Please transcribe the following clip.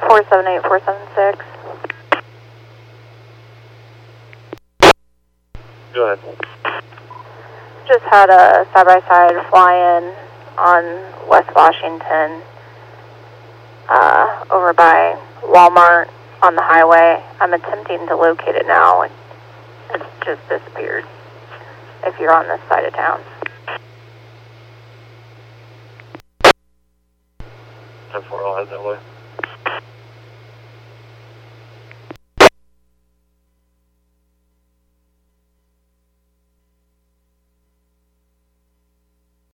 478476. Go ahead. Just had a side-by-side fly-in on West Washington over by Walmart on the highway. I'm attempting to locate it now. It's just disappeared if you're on this side of town. 10-4, I'll head that way.